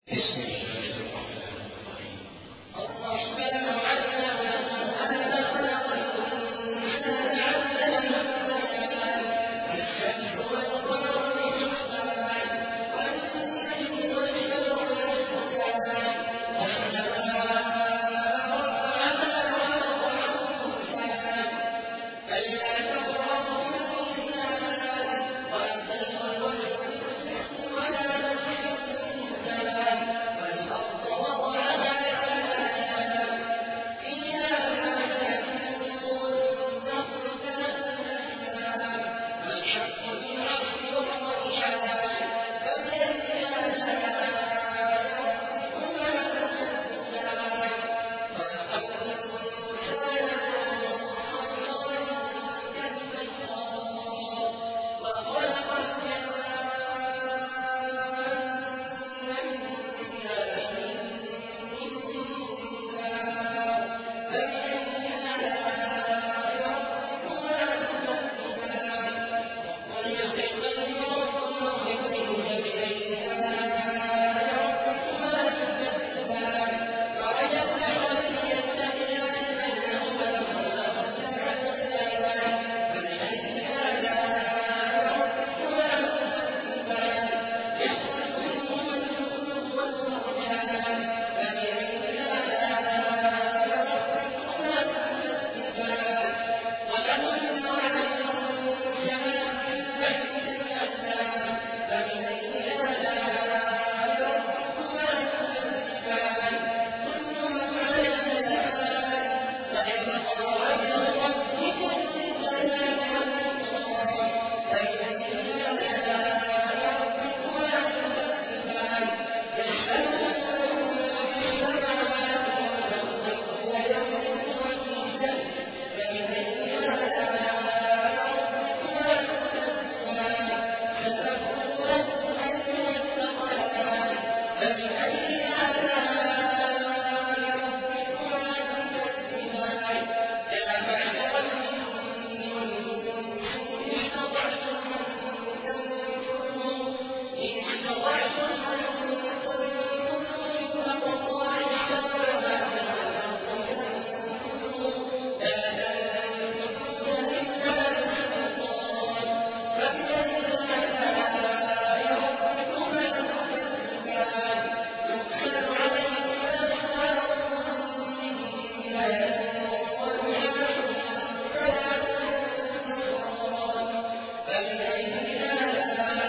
بسم الله الرحمن الرحيم. الرحمن علم القرآن خلق الإنسان علمه البيان. الشمس والقمر بحسبان والنجم والشجر يسجدان والسماء رفعها ووضع الميزان ألا تطغوا في الميزان والخيل والبغال ولا تحب الميزان والأرض وضعها للأنام فيها فاكهة والنخل ذات الأكمام والحب ذو العصف والريحان فبأي آلاء ربكما تكذبان خلق الإنسان من صلصال كالفخار وخلق الجان من مارج من نار فبأي آلاء ربكما تكذبان واليقين والروح بأي آلاء ربكما تكذبان مرج البحرين يلتقيان بينهما برزخ لا يبغيان فبأي آلاء ربكما تكذبان يخرج منهما اللؤلؤ والمرجان فبأي آلاء ربكما تكذبان وله الجوار المنشآت في البحر كالأعلام فبأي آلاء ربكما تكذبان كل من عليها فان ويبقى وجه ربك ذو الجلال والإكرام فبأي آلاء ربكما تكذبان يسأله من في السماوات والأرض ويخرج وكيله فبأي آلاء ربكما تكذبان ستقول أيها الثقلان فبأي آلاء ربكما تكذبان يا معشر الجن والإنس إن استطعتم أن تنفذوا أقطار السماوات والأرض فانفذوا لا تنفذون إلا بسلطان فبأي آلاء ربكما تكذبان يرسل عليكم أشواظ من نار ونحاس فلا تنتصران فبأي آلاء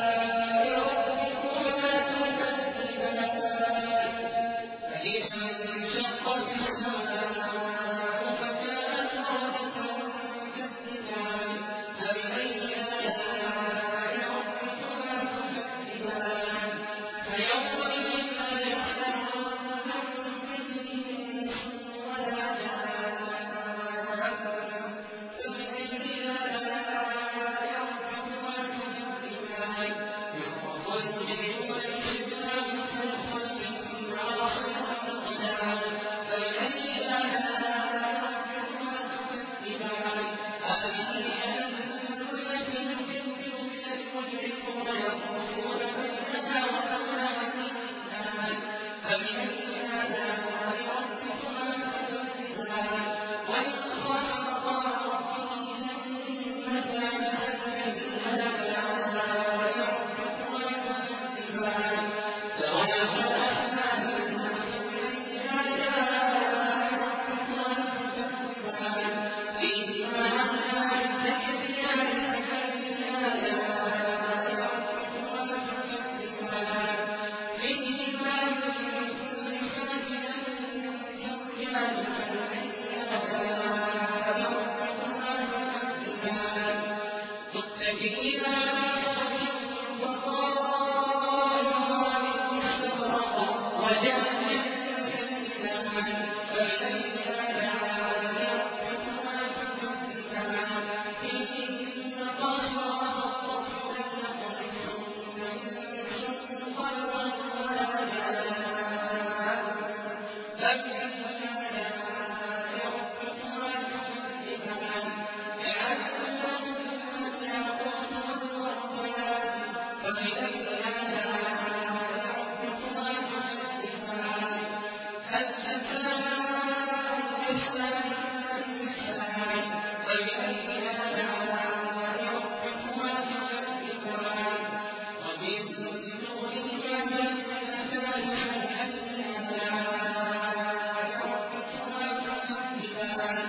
ربكما تكذبان فإذا انشقت السماء فكانت وردة كالدهان فبأي آلاء ربكما تكذبان فيومئذ لا يعلم من إنس ولا جان فبأي آلاء ربكما تكذبان يخرج المجرمون بسجنهم فيخرجهم على صراط القناة فبأي آلاء ربكما تكذبان هذه جهنم التي يكذب بها المجرمون يطوفون بينها وحولها قرآن فبأي آلاء ربكما تكذبان وإن خلق ربه جنتان فبأي آلاء ربكما تكذبان ذوات أفنان فبأي آلاء ربكما تكذبان فيهما عينان تجريان فبأي آلاء ربكما تكذبان فيهما من كل فاكهة زوجان فبأي آلاء ربكما تكذبان متكئين على فرش بطائنها من استبرق وجنة كالكتاب فبأي آلاء ربكما تكذبان فيهن قاصرات الطرف لم نطمثهن إنس قبلهم ولا جان فبأي آلاء ربكما تكذبان كأنهن الياقوت والمرجان فبأي آلاء ربكما فبأي آلاء ربكما تكذبان ومن دونهما جنتان فبأي آلاء ربكما تكذبان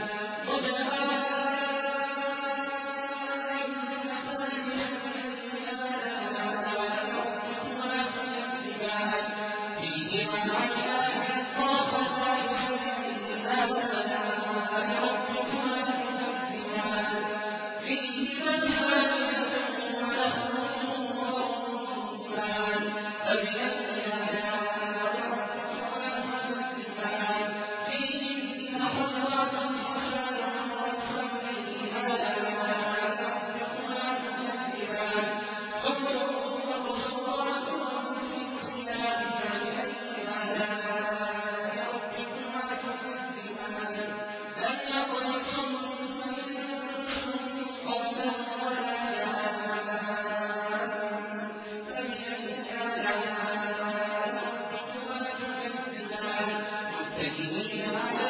فيهما عينان نضاختان فبأي آلاء ربكما تكذبان فيهما فاكهة ونخل ورمان فبأي آلاء ربكما تكذبان فيهن خيرات حسان فبأي آلاء ربكما تكذبان حمر مقصورات في الخيام فبأي آلاء ربكما تكذبان لم يطمثهن إنس قبلهم ولا جان فبأي آلاء ربكما تكذبان متكئين على